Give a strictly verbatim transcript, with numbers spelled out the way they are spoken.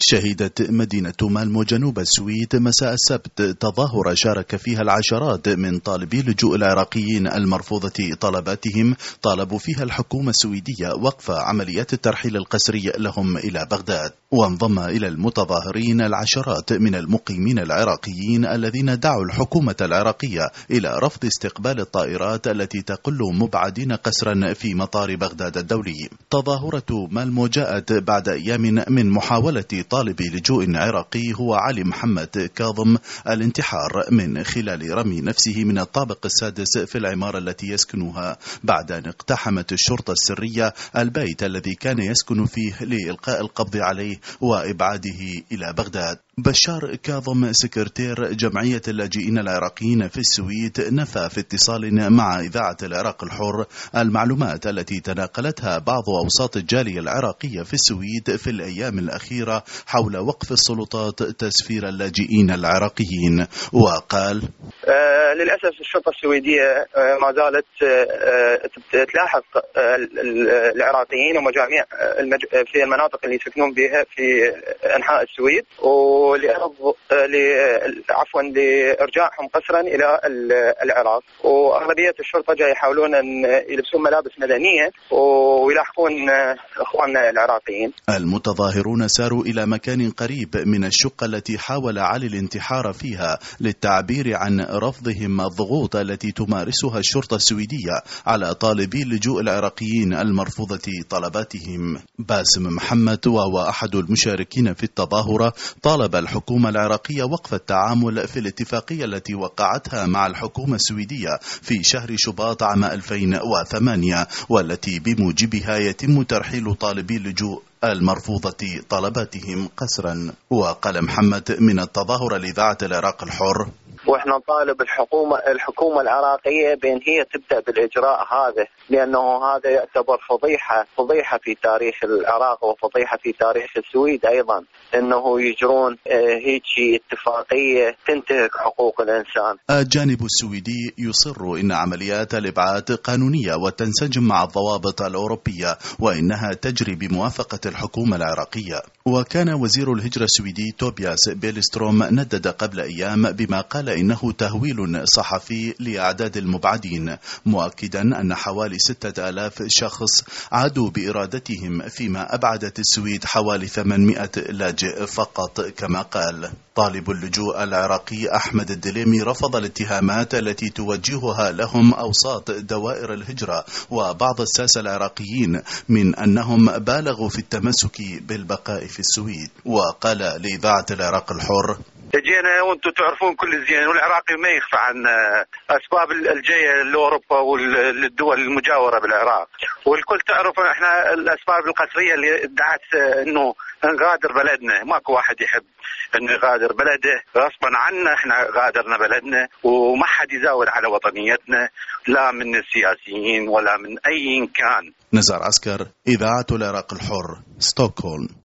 شهدت مدينة مالمو جنوب السويد مساء السبت تظاهرة شارك فيها العشرات من طالبي اللجوء العراقيين المرفوضة طلباتهم، طالبوا فيها الحكومة السويدية وقف عمليات الترحيل القسري لهم إلى بغداد. وانضم إلى المتظاهرين العشرات من المقيمين العراقيين الذين دعوا الحكومة العراقية إلى رفض استقبال الطائرات التي تقل مبعدين قسرا في مطار بغداد الدولي. تظاهرة مالمو جاءت بعد أيام من محاولة طالب لجوء عراقي هو علي محمد كاظم الانتحار من خلال رمي نفسه من الطابق السادس في العمارة التي يسكنها بعد أن اقتحمت الشرطة السرية البيت الذي كان يسكن فيه لإلقاء القبض عليه وإبعاده إلى بغداد. بشار كاظم سكرتير جمعية اللاجئين العراقيين في السويد نفى في اتصال مع إذاعة العراق الحر المعلومات التي تناقلتها بعض أوساط الجالية العراقية في السويد في الأيام الأخيرة حول وقف السلطات تسفير اللاجئين العراقيين، وقال: آه للأسف الشرطة السويدية آه ما زالت آه تلاحق آه العراقيين ومجاميع المج... في المناطق اللي يسكنون بها في أنحاء السويد، ولأرض عفوا لإرجاعهم قسرا إلى العراق. وأغلبية الشرطة جاي يحاولون أن يلبسون ملابس مدنية ويلاحقون إخواننا العراقيين. المتظاهرون ساروا إلى مكان قريب من الشقة التي حاول علي الانتحار فيها للتعبير عن رفضهم الضغوط التي تمارسها الشرطة السويدية على طالبي اللجوء العراقيين المرفوضة طلباتهم. باسم محمد وهو أحد المشاركين في التظاهرة طالب الحكومة العراقية وقف التعامل في الاتفاقية التي وقعتها مع الحكومة السويدية في شهر شباط عام ألفين وثمانية، والتي بموجبها يتم ترحيل طالبي اللجوء المرفوضة طلباتهم قسرا. وقال محمد من التظاهرة لإذاعة العراق الحر: واحنا نطالب الحكومة الحكومة العراقية بأن هي تبدأ بالإجراء هذا، لأنه هذا يعتبر فضيحة فضيحة في تاريخ العراق وفضيحة في تاريخ السويد أيضا، أنه يجرون هيك اتفاقية تنتهك حقوق الإنسان. الجانب السويدي يصر إن عمليات الإبعاد قانونية وتنسجم مع الضوابط الأوروبية وإنها تجري بموافقة الحكومة العراقية. وكان وزير الهجرة السويدي توبياس بيلستروم ندد قبل أيام بما قال إنه تهويل صحفي لأعداد المبعدين، مؤكدا أن حوالي ستة آلاف شخص عادوا بإرادتهم، فيما أبعدت السويد حوالي ثمانمائة لاجئ فقط كما قال. طالب اللجوء العراقي أحمد الدليمي رفض الاتهامات التي توجهها لهم أوساط دوائر الهجرة وبعض الساسة العراقيين من أنهم بالغوا في التمسك بالبقاء في السويد. وقال لإذاعة العراق الحر: جينا وانتم تعرفون كل الزين، والعراقي ما يخفى عن اسباب الجايه لاوروبا والدول المجاوره بالعراق، والكل تعرف احنا الاسباب القسريه اللي ادعت انه نغادر بلدنا. ماكو واحد يحب انه يغادر بلده غصبا عنا، احنا غادرنا بلدنا وما حد يزاول على وطنيتنا لا من السياسيين ولا من اي كان. نزار عسكر، إذاعة العراق الحر، ستوكهولم.